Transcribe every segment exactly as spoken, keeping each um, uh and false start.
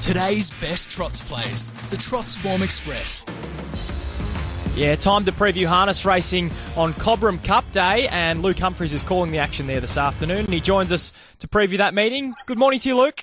Today's best trots plays, the Trots Form Express. Yeah, time to preview harness racing on Cobram Cup Day, and Luke Humphries is calling the action there this afternoon, and he joins us to preview that meeting. Good morning to you, Luke.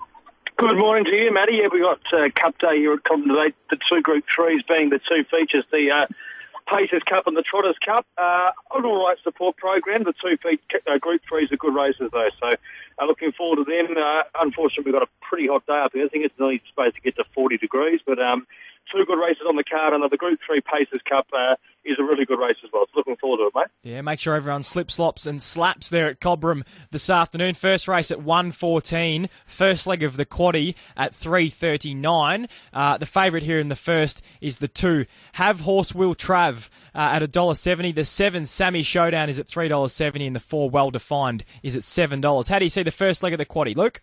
Good morning to you, Matty. Yeah, we got uh, Cup Day here at Cobram today, the two Group threes being the two features, the uh, Pacers Cup and the Trotters Cup. Uh, an all right support program. The two feet, uh, Group threes are good races, though, so uh, looking forward to them. Uh, unfortunately, we've got a pretty hot day up here. I think it's only supposed to get to forty degrees, but um, two good races on the card, and the Group three Pacers Cup uh, is a really good race as well. So looking forward to it, mate. Yeah, make sure everyone slip slops and slaps there at Cobram this afternoon. First race at one fourteen, first leg of the quaddie at three thirty-nine. Uh, the favourite here in the first is the two, Have Horse Will Trav uh, at one dollar seventy. The seven, Sammy Showdown, is at three dollars seventy, and the four, Well Defined, is at seven dollars. How do you see the first leg of the quaddie, Luke?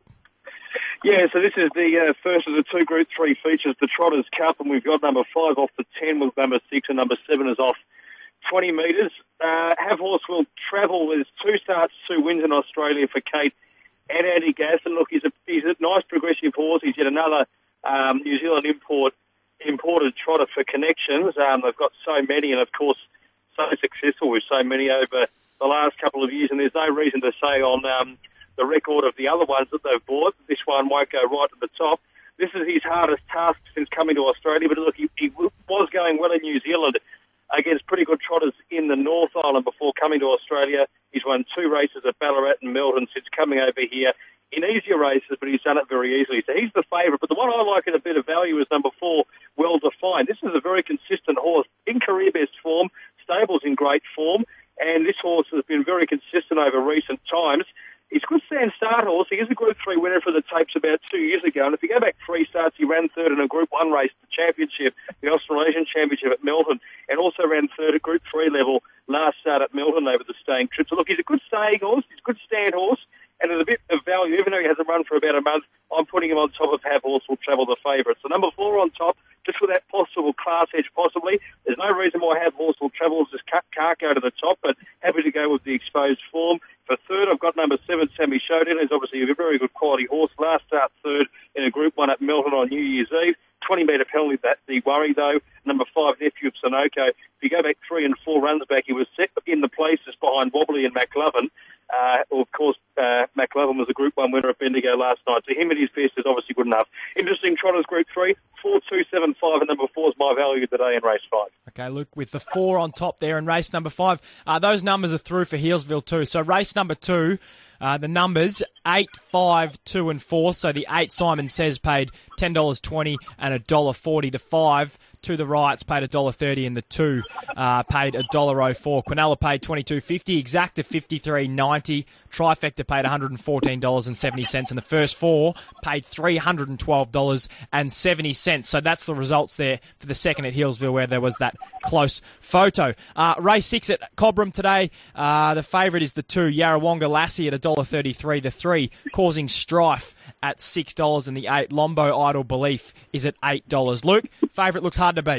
Yeah, so this is the uh, first of the two Group three features, the Trotters Cup, and we've got number five off the ten with number six, and number seven is off twenty metres. Uh, Have Horse Will Travel. There's two starts, two wins in Australia for Kate and Andy Gass. And look, he's a, he's a nice progressive horse. He's yet another um, New Zealand import imported trotter for Connections. Um, they've got so many, and of course, so successful with so many over the last couple of years, and there's no reason to say on Um, the record of the other ones that they've bought, this one won't go right to the top. This is his hardest task since coming to Australia, but look, he, he was going well in New Zealand against pretty good trotters in the North Island before coming to Australia. He's won two races at Ballarat and Melbourne since coming over here in easier races, but he's done it very easily. So he's the favourite. But the one I like at a bit of value is number four, Well Defined. This is a very consistent horse in career best form, stables in great form, and this horse has been very consistent over recent times. He's a good stand start horse. He is a Group three winner for the Tapes about two years ago. And if you go back three starts, he ran third in a Group one race, the Championship, the Australasian Championship at Melbourne, and also ran third at Group three level last start at Melbourne over the staying trip. So look, he's a good staying horse. He's a good stand horse. And at a bit of value, even though he hasn't run for about a month, I'm putting him on top of Have Horse Will Travel, the favourite. So number four on top, just with that possible class edge possibly. There's no reason why Have Horse Will Travel just can't go to the top, but happy to go with the exposed form. For third, I've got number seven, Sammy Showdown. He's obviously a very good quality horse. Last start third in a Group one at Melbourne on New Year's Eve. twenty metre penalty, that's the worry, though. Number five, Nephew of Sunoco. If you go back three and four runs back, he was set in the places behind Wobbly and McLovin. Uh, well, of course, uh, McLovin was a Group one winner at Bendigo last night, so him at his best is obviously good enough. Interesting Trotters Group three, four, two, seven, five, and number four is my value today in race five. Okay, Luke, with the four on top there in race number five, uh, those numbers are through for Healesville too. So race number two, uh, the numbers eight, five, two, and four. So the eight, Simon Says, paid ten dollars twenty and one dollar forty. The five, To the Right's, paid one dollar thirty, and the two uh, paid one dollar oh four. Quinella paid twenty-two fifty, Exacta fifty-three ninety, Trifecta paid one hundred fourteen dollars and seventy cents, and the first four paid three hundred twelve dollars and seventy cents. So that's the results there for the second at Healesville, where there was that close photo. Uh, race six at Cobram today, uh, the favourite is the two, Yarrawonga Lassie, at one dollar thirty-three. The three, Causing Strife, at six dollars, and the eight, Lombo Idle Belief, is at eight dollars. Luke, favourite looks hard to beat.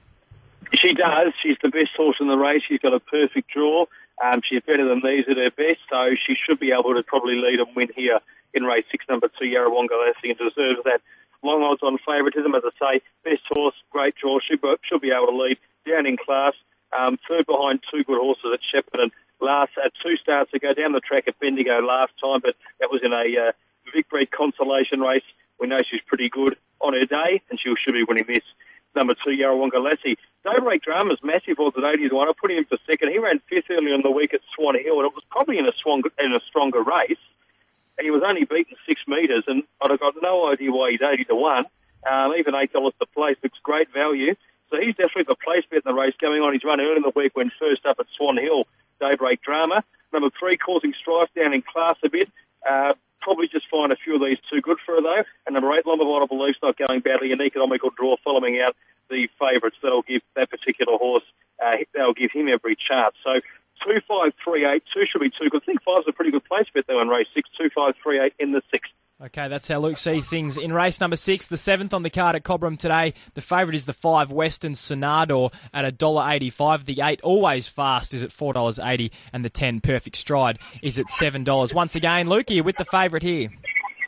She does. She's the best horse in the race. She's got a perfect draw. Um, she's better than these at her best, so she should be able to probably lead and win here in race six, number two, Yarrawonga Lassie, and deserves that long odds on favouritism. As I say, best horse, great draw. Should be, should be able to lead down in class. Um, third behind two good horses at Shepparton. Last at two starts to go down the track at Bendigo last time, but that was in a uh, Vic Breed consolation race. We know she's pretty good on her day, and she should be winning this. Number two, Yarrawonga Lassie. Daybreak Drama's massive odds at eighty to one. I put him in for second. He ran fifth early on the week at Swan Hill, and it was probably in a stronger, in a stronger race. And he was only beaten six metres, and I'd have got no idea why he's eighty to one. Um, even eight dollars to place looks great value. So he's definitely the place bet in the race going on. He's run early in the week when first up at Swan Hill, Daybreak Drama. Number three, Causing Strife, down in class a bit. Uh, probably just find a few of these too good for her, though. And number eight, Lombard Belief's not going badly. An economical draw following out the favourites. That'll give that particular horse, uh, that'll give him every chance. So two, five, three, eight. Two should be too good. I think five's a pretty good place bet, though, in race six. Two, five, three, eight in the sixth. Okay, that's how Luke sees things in race number six, the seventh on the card at Cobram today. The favourite is the five, Western Senador, at one dollar eighty-five. The eight, Always Fast, is at four dollars eighty, and the ten, Perfect Stride, is at seven dollars. Once again, Luke, are you with the favourite here?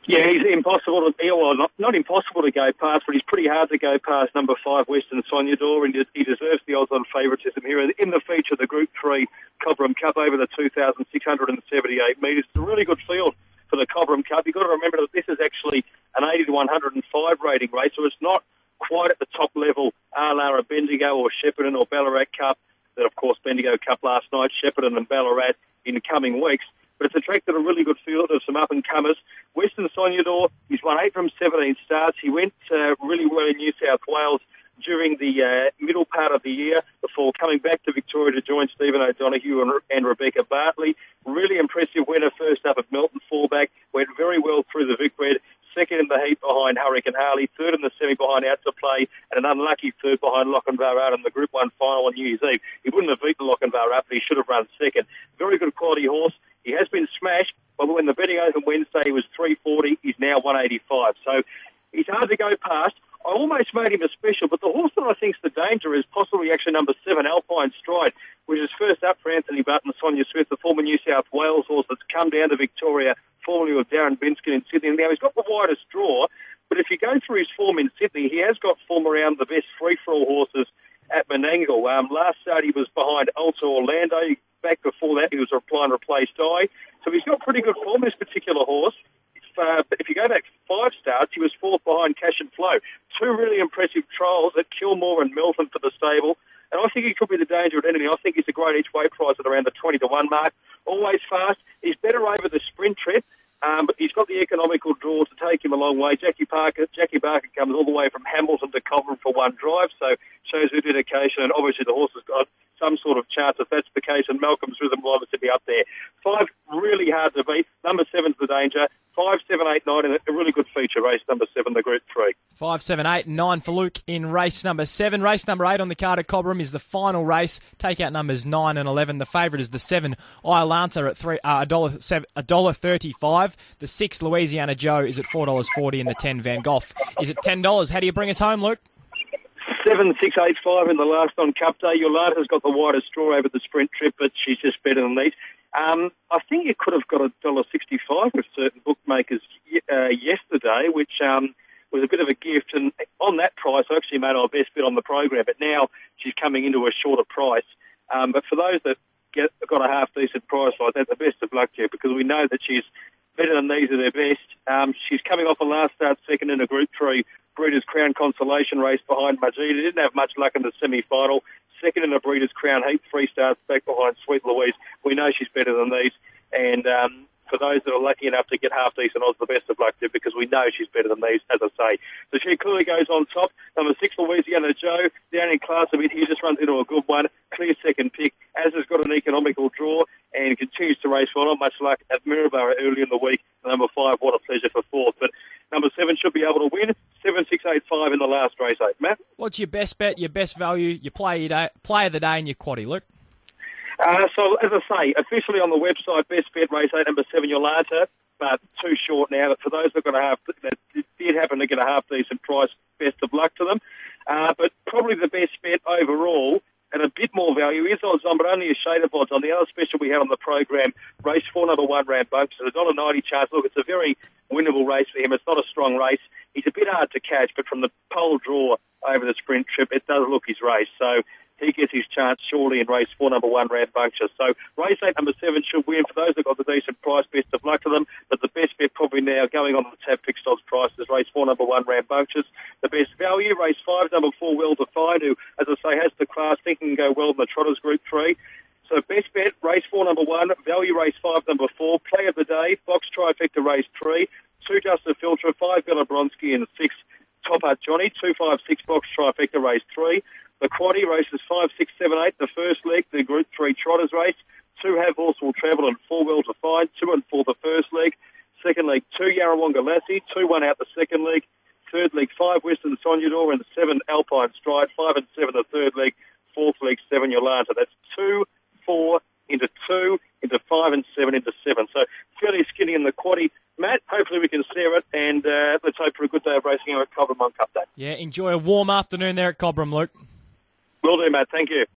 Yeah, he's impossible to, well, not, not impossible to go past, but he's pretty hard to go past number five, Western Sognador, and he deserves the odds on favouritism here. In the feature, the Group three Cobram Cup over the two thousand six hundred seventy-eight metres. It's a really good field for the Cobram Cup. You've got to remember that this is actually an eighty to one hundred five rating race, so it's not quite at the top level, a la a Bendigo or Shepparton or Ballarat Cup. Then, of course, Bendigo Cup last night, Shepparton and Ballarat in coming weeks. But it's attracted a really good field of some up-and-comers. Western Sognador, he's won eight from seventeen starts. He went uh, really well in New South Wales during the uh, middle part of the year before coming back to Victoria to join Stephen O'Donoghue and, and Rebecca Bartley. Really impressive winner first up at Melton fallback. Went very well through the Vic Red. Second in the heat behind Hurricane Harley. Third in the semi behind Out to Play. And an unlucky third behind Lochinvar Out in the Group one final on New Year's Eve. He wouldn't have beaten Lochinvar Out, but he should have run second. Very good quality horse. He has been smashed, but when the betting opened Wednesday, he was three forty. He's now one eighty-five. So he's hard to go past. I almost made him a special, but the horse that I think's the danger is possibly actually number seven, Alpine Stride, which is first up for Anthony Button, Sonia Smith, the former New South Wales horse that's come down to Victoria, formerly with Darren Binskin in Sydney. Now, he's got the widest draw, but if you go through his form in Sydney, he has got form around the best free-for-all horses at Menangle. Um, last start, he was behind Alto Orlando. Back before that, he was replying replaced Di. So he's got pretty good form, this particular horse. If, uh, but if you go back five starts, he was fourth behind Cash and Flow. Two really impressive trials at Kilmore and Melton for the stable. And I think he could be the danger at anything. I think he's a great each way price at around the twenty to one mark. Always fast. He's better over the sprint trip. Um, but he's got the economical draw to take him a long way. Jackie Parker, Jackie Barker comes all the way from Hamilton to Cobram for one drive, so shows her dedication. And obviously the horse has got some sort of chance if that's the case, and Malcolm's Rhythm will obviously be up there. Five, really hard to beat. Number seven's the danger. Five, seven, eight, nine, and a really good feature race, number seven, the Group three. Five, seven, eight, and nine for Luke in race number seven. Race number eight on the card at Cobram is the final race. Take out numbers nine and eleven. The favourite is the seven, Iolanta, at three uh, a dollar thirty-five. The six, Louisiana Joe, is at four dollars forty, and the ten, Van Gogh, is at ten dollars. How do you bring us home, Luke? Seven, six, eight, five in the last on Cup Day. Yolanta's got the widest draw over the sprint trip, but she's just better than these. Um, I think you could have got a one dollar sixty-five with certain bookmakers uh, yesterday, which um, was a bit of a gift. And on that price, I actually made our best bid on the program. But now she's coming into a shorter price. Um, but for those that get got a half-decent price like that, the best of luck to you, because we know that she's better than these at their best. Um, she's coming off a last start second in a Group three Breeders' Crown Consolation race behind Majid. He didn't have much luck in the semi-final. Second in a Breeders' Crown heat, three starts back behind Sweet Louise. We know she's better than these. And um, for those that are lucky enough to get half-decent odds, the best of luck to, because we know she's better than these, as I say. So she clearly goes on top. Number six, Louisiana Joe, down in class a bit. He just runs into a good one. Clear second pick. Az has got an economical draw and continues to race well. Not much luck at Maryborough early in the week. Number five, What a Pleasure for fourth. But number seven should be able to win. Seven, six, eight, five in the last race eight. Matt? What's your best bet, your best value, your play, your day, play of the day, and your quaddie, Luke? Uh, so, as I say, officially on the website, best bet race eight, number seven, Yolanta, but too short now. But for those that got a half, that did happen to get a half-decent price, best of luck to them. Uh, but probably the best bet overall, and a bit more value, is odds on, but only a shade of odds on. The other special we had on the program, race four, number one, Rambunctious, at a one dollar ninety chance. Look, it's a very winnable race for him. It's not a strong race. He's a bit hard to catch, but from the pole draw over the sprint trip, it does look his race. So he gets his chance surely in race four, number one, Rambunctious. So race eight, number seven should win. For those that got the decent price, best of luck to them. But the best bet probably now going on the tab fixed odds price is race four, number one, Rambunctious. The best value, race five, number four, Well Defined, who, as I say, has the class, thinking can go well in the Trotters Group three. So best bet, race four, number one, value race five, number four, play of the day, box trifecta race three, two Justice Filter, five Bella Bronski, and six Top Hat Johnny, two, five, six box trifecta race three. The quaddie races five, six, seven, eight, the first leg, the Group three Trotters race. Two Have Horse Will Travel and four Well Defined, two and four the first leg. Second leg, two Yarrawonga Lassie, two, one out the second leg. Third leg, five Western Sognador and seven Alpine Stride, five and seven the third leg. Fourth leg, seven Yolanta. That's two, four into two, into five and seven into seven. So fairly skinny in the quaddie. Matt, hopefully we can steer it, and uh, let's hope for a good day of racing here at Cobram on Cup Day. Yeah, enjoy a warm afternoon there at Cobram, Luke. Will do, Matt. Thank you.